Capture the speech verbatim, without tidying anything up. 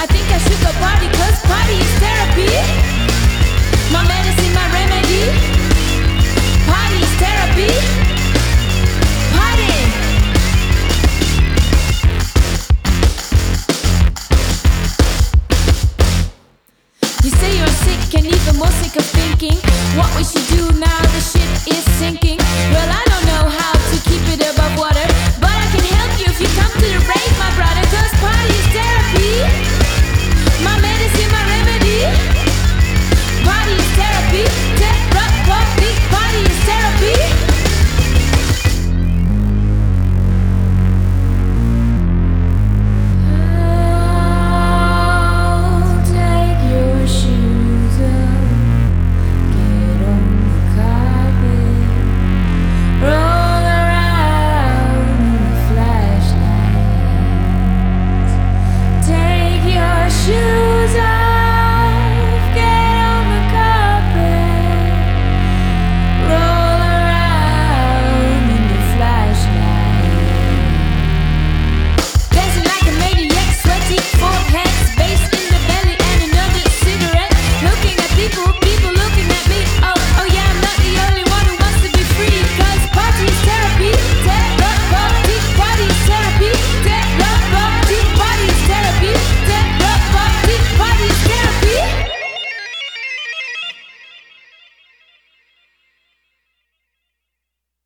I think I should go party, cause party is therapy. My medicine, my remedy. Party is therapy. Party. You say you're sick and even more sick of thinking what we should do now the ship is sinking. Well, I don't know how to keep it above water, but I can help you if you come to the rave, my brother, cause party